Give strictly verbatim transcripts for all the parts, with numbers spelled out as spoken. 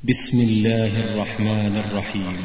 بسم الله الرحمن الرحيم.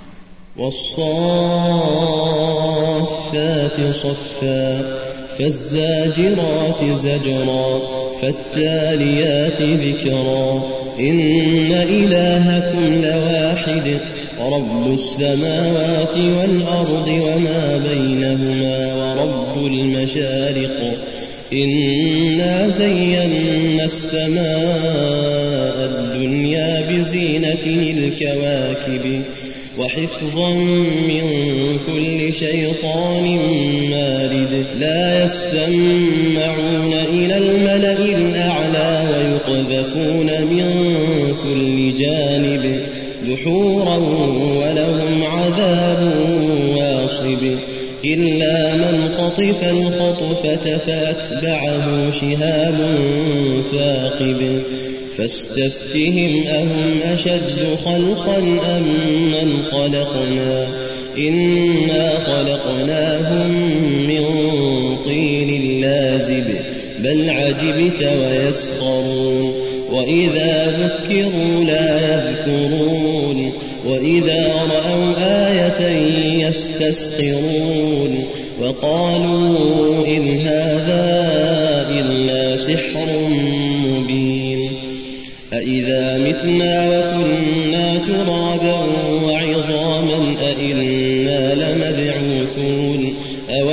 والصافات صفا فالزاجرات زجرا فالتاليات ذكرا إن إلهكم لواحد رب السماوات والأرض وما بينهما ورب المشارق إنا زينا السماء الدنيا بزينة الكواكب وحفظا من كل شيطان مارد لا يسمعون إلى الملأ الأعلى ويقذفون من كل جانب دحورا ولهم عذاب واصب إلا من خطف الخطفة فأتبعه شهاب ثاقب فاستفتهم أهم أشد خلقا أم من خلقنا إنا خلقناهم من طين لازب بل عجبت ويسخرون وإذا ذكروا لا يذكرون وإذا رأوا آية يستسخرون وقالوا إن هذا إلا سحر مبين أإذا متنا وكنا ترابا وعظاما أإنا لمبعوثون أو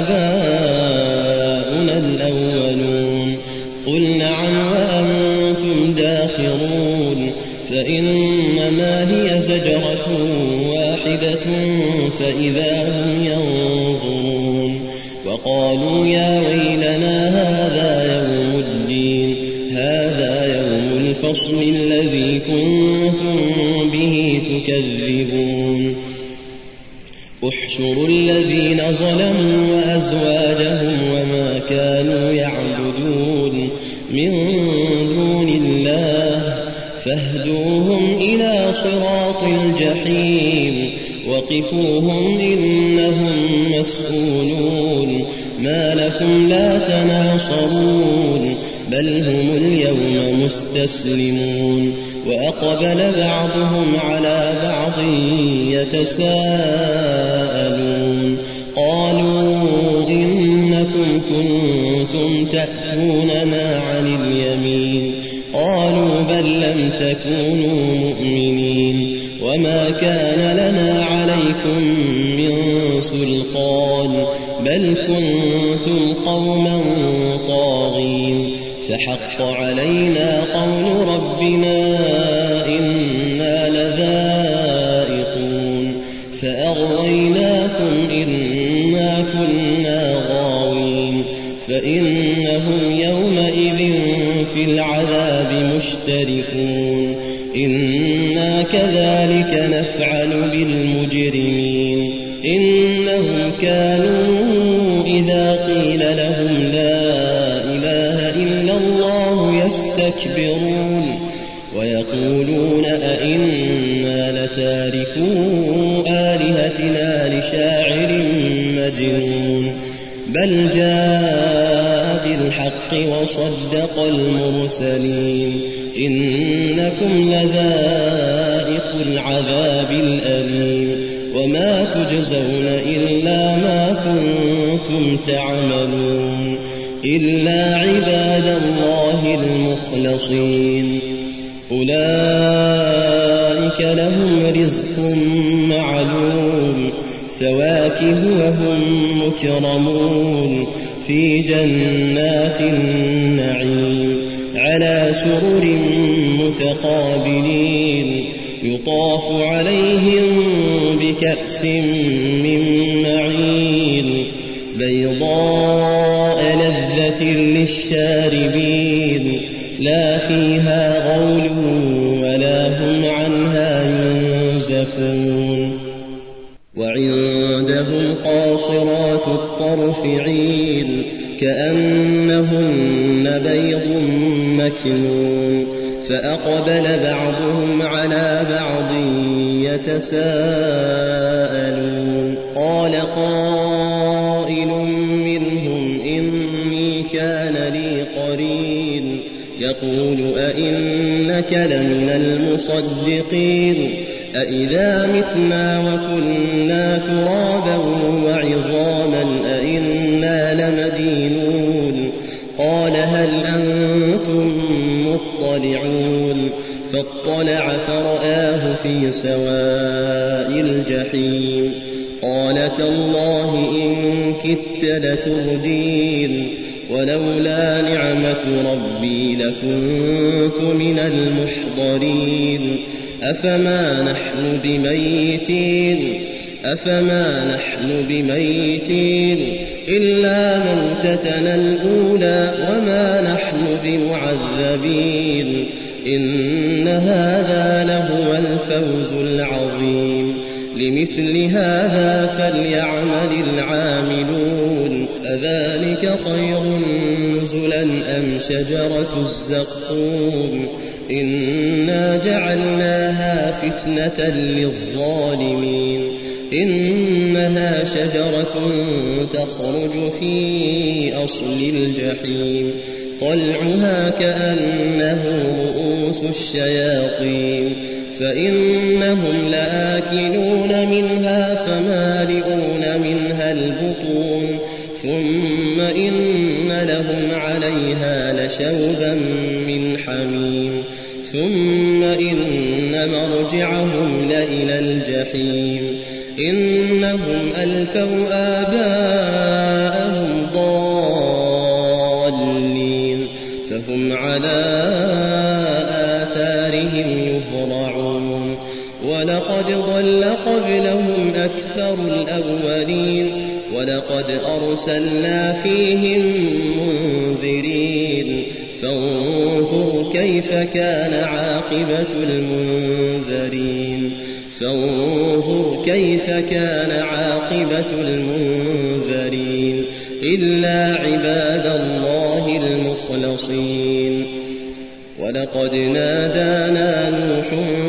آباؤنا الأولون قل نعم وأنتم داخرون فإنما هي زجرة واحدة فإذا هم ينظرون وقالوا يا ويلنا هذا يوم الدين هذا يوم الفصل الذي كنتم به تكذبون احشروا الذين ظلموا وأزواجهم وما كانوا يعبدون من دون الله فاهدوهم إلى صراط الجحيم وقفوهم إنهم مسؤولون ما لكم لا تناصرون بل هم اليوم مستسلمون وأقبل بعضهم على بعض يتساءلون قالوا إنكم كنتم تأتوننا عن اليمين قالوا بل لم تكونوا مؤمنين وما كان لنا عليكم من سلطان بل كنتم قوما طاغين فحق علينا قول ربنا إنا لذائقون فأغويناكم إنا كنا غاوين فإنهم يومئذ في العذاب مشتركون إنا كذلك نفعل بالمجرمين إنهم كانوا إذا قيل لهم لا إله إلا الله يستكبرون ويقولون أئنا لتاركو آلهتنا لشاعر مجنون بل جاء بالحق وصدق المرسلين إنكم لذائق العذاب الأليم وما تجزون إلا ما كنتم تعملون إلا عباد الله المخلصين أولئك لهم رزق معلوم فواكه وهم مكرمون في جنات النعيم على سرر متقابلين يطاف عليهم بكأس من معين بيضاء لذة للشاربين لا فيها غول ولا هم عنها ينزفون وعندهم قاصرات الطرف عين كأنهن بيض مكنون فأقبل بعضهم على بعض يتساءلون قال قائل منهم إني كان لي قرين يقول أئنك أئنك لمن المصدقين أئذا متنا وكنا ترابا وعظاما أئنا لمدينون قال هل أنتم مطلعون فاطلع فرآه في سواء الجحيم قال تالله إن كدت لتردين ولولا نعمة ربي لكنت من المحضرين أفما نحن بميتين أفما نحن بميتين إلا موتتنا الأولى وما نحن بمعذبين إن هذا لهو الفوز العظيم لمثل هذا فليعمل العاملون أذلك خير نزلا أم شجرة الزقوم إنا جعلناها فتنة للظالمين إنها شجرة تخرج في أصل الجحيم طلعها كأنه رؤوس الشياطين فإنهم لآكلون منها فمالئون منها البطون ثم إن لهم عليها لشوبا من حميم ثم إن مرجعهم لإلى الجحيم إنهم ألفوا آباءهم ضالين فهم على آثارهم يهرعون ولقد ضل قبلهم أكثر الأولين ولقد أرسلنا فيهم منذرين فانظر كيف كان عاقبة المنذرين فانظر كيف كان عاقبة المنذرين إلا عباد الله المخلصين ولقد نادانا نوح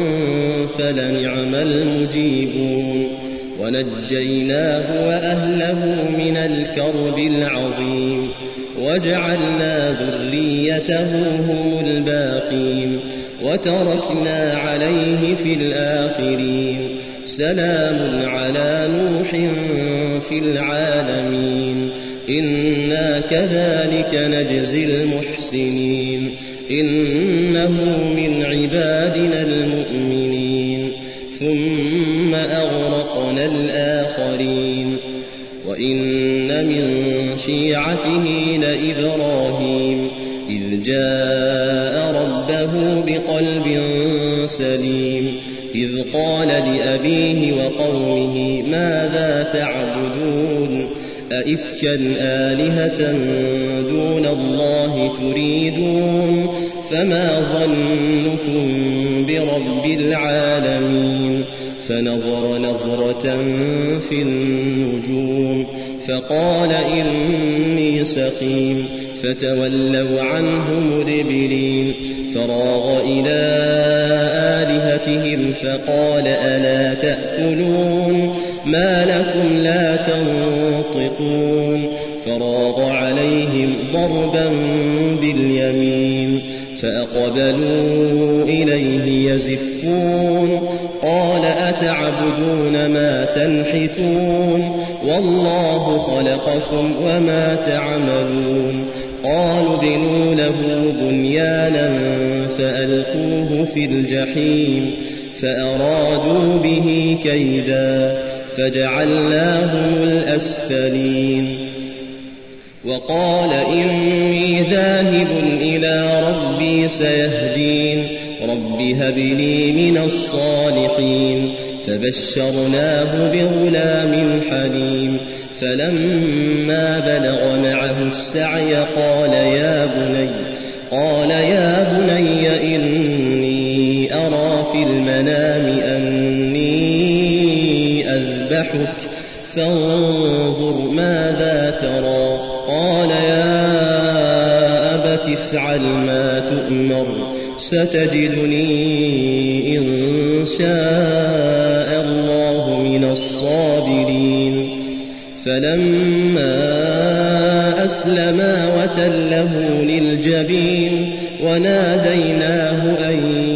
فلنعم المجيبون ونجيناه وأهله من الكرب العظيم وجعلنا ذريته هم الباقين وتركنا عليه في الآخرين سلام على نوح في العالمين إنا كذلك نجزي المحسنين إنه من عبادنا المؤمنين ثم أغرقنا الآخرين وإن من شيعته لإبراهيم إذ جاء ربه بقلب سليم إذ قال لأبيه وقومه ماذا تعبدون أئفكا آلهة دون الله تريدون فما ظنكم برب العالمين فنظر نظرة في النجوم فقال إني سقيم فتولوا عنه مدبرين فراغ إلى آلهتهم فقال ألا تأكلون ما لكم لا تنطقون فراغ عليهم ضربا باليمين فأقبلوا إليه يزفون قال أتعبدون ما تنحتون والله خلقكم وما تعملون قالوا ابنوا له بنيانا فألقوه في الجحيم فأرادوا به كيدا فجعلناهم الأسفلين وقال إني ذاهب إلى ربي سيهدين رب هب لي من الصالحين فبشرناه بغلام حليم فلما بلغ معه السعي قال يا بني قال يا بني إني أرى في المنام أني أذبحك فانظر ماذا ترى قال يا أبت افعل ما تؤمر ستجدني إن شاء الله من الصابرين فلما أسلما وتله للجبين وناديناه أن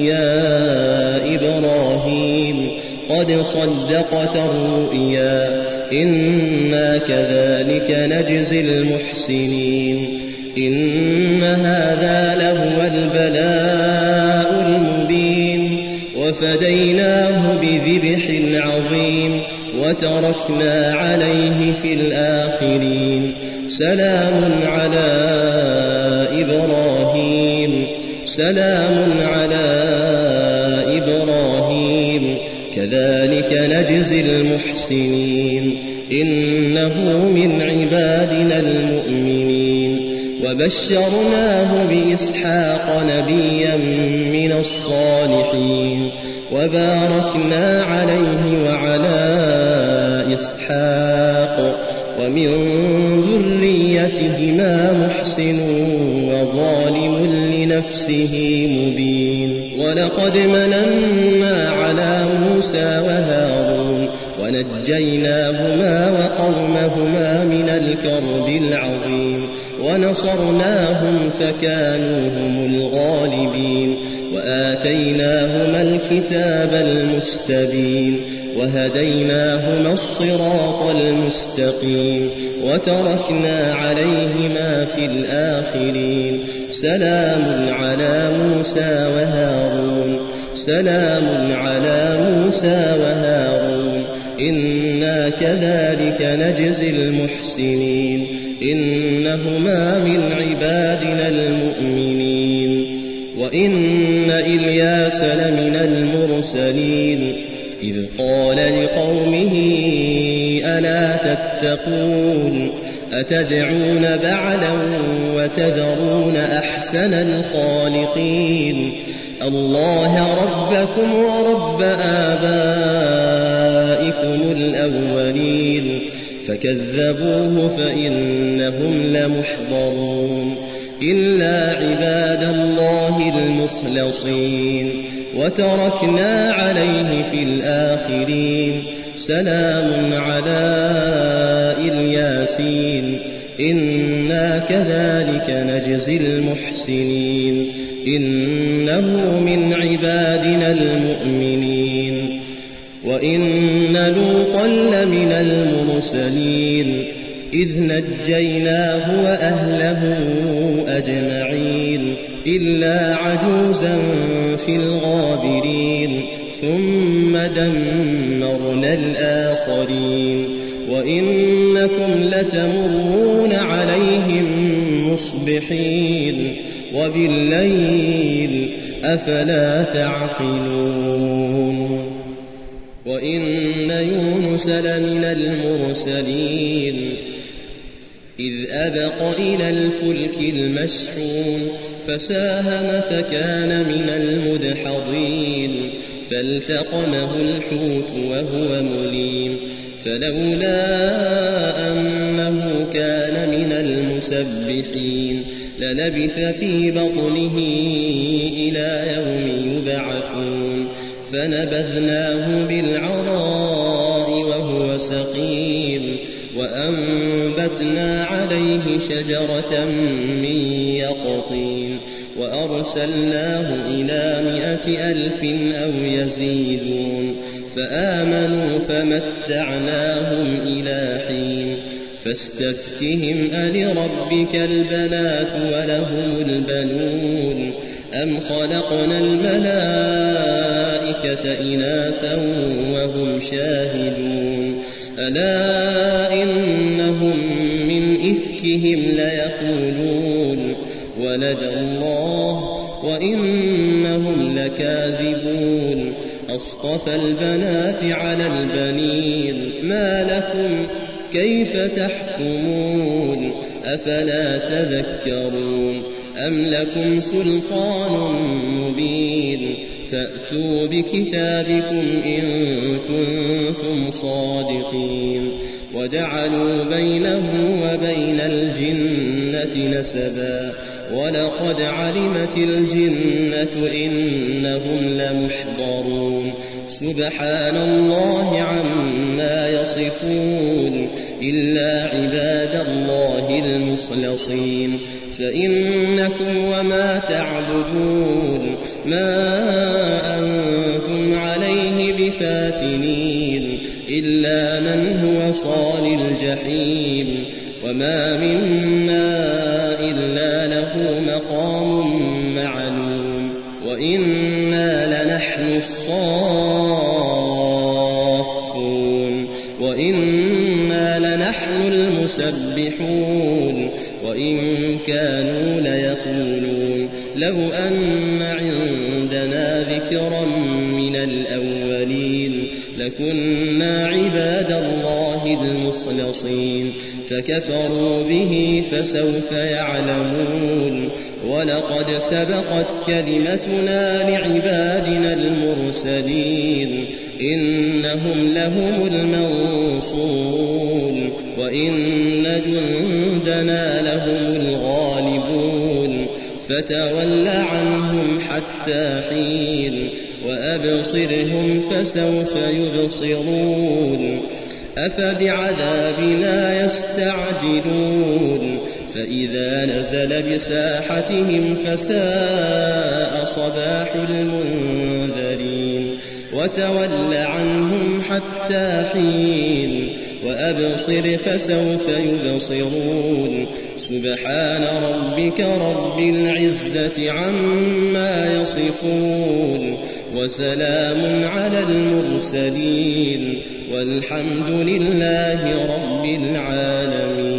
قد صدقت الرؤيا إنا كذلك نجزي المحسنين إن هذا لهو البلاء المبين وفديناه بذبح عظيم وتركنا عليه في الآخرين سلام على إبراهيم سلام على إبراهيم كذلك نجزي المحسنين إنه من عبادنا المؤمنين وبشرناه بإسحاق نبيا من الصالحين وباركنا عليه وعلى إسحاق ومن ذريتهما محسن وظالم لنفسه مبين ولقد مننا على موسى وهارون ونجيناهما وقومهما من الكرب العظيم ونصرناهم فكانوا هم الغالبين وآتيناهما الكتاب المستبين وهديناهما الصراط المستقيم وتركنا عليهما في الآخرين سلام على موسى وهارون سلام على موسى وهارون إنا كذلك نجزي المحسنين إنهما من عبادنا المؤمنين وإن إلياس لمن المرسلين إذ قال لقومه ألا تتقون أتدعون بعلا وتذرون أحسن الخالقين الله ربكم ورب آبائكم الأولين فكذبوه فإنهم لمحضرون إلا عباد الله المخلصين وتركنا عليه في الآخرين سلام على الياسين إنا كذلك نجزي المحسنين إنه من عبادنا المؤمنين وإن لوطا لمن المرسلين إذ نجيناه وأهله أجمعين إلا عجوزا في الغابرين ثم دمرنا الآخرين وإنكم لتمرون عليهم مصبحين وبالليل أفلا تعقلون وإن يونس لمن المرسلين إذ أبق إلى الفلك المشحون فساهم فكان من المدحضين فالتقمه الحوت وهو مليم فلولا أنه كان من المسبحين للبث في بطنه إلى يوم يبعثون فنبذناه بالعراء وهو سقيم وأنبتنا عليه شجرة من يقطين وأرسلناه إلى مائة ألف أو يزيدون فآمنوا فمتعناهم إلى حين فاستفتهم ألربك البنات ولهم البنون أم خلقنا الملائكة إناثا وهم شاهدون ألا إنهم من إفكهم ليقولون ولد الله وإنهم لكاذبون أصطفى البنات على البنين ما لكم كيف تحكمون أفلا تذكرون أم لكم سلطان مبين فأتوا بكتابكم إن كنتم صادقين وجعلوا بينه وبين الجنة نسبا ولقد علمت الجنة إنهم لمحضرون سبحان الله عما يصفون إلا عباد الله المخلصين فإنكم وما تعبدون ما أنتم عليه بفاتحين الفاتنين إلا من هو صال الجحيم وما منا إلا له مقام معلوم وإنا لنحن الصافون وإنا لنحن المسبحون وإن كانوا ليقولون لو أن عندنا ذكرا من الأولين لكنا عباد الله المخلصين فكفروا به فسوف يعلمون ولقد سبقت كلمتنا لعبادنا المرسلين إنهم لهم المنصورون وإن جندنا لهم الغالبون فتول عنهم حتى حين وأبصرهم فسوف يبصرون أفبعذابنا يستعجلون فإذا نزل بساحتهم فساء صباح المنذرين وتول عنهم حتى حين وأبصر فسوف يبصرون سبحان ربك رب العزة عما يصفون وسلام على المرسلين والحمد لله رب العالمين.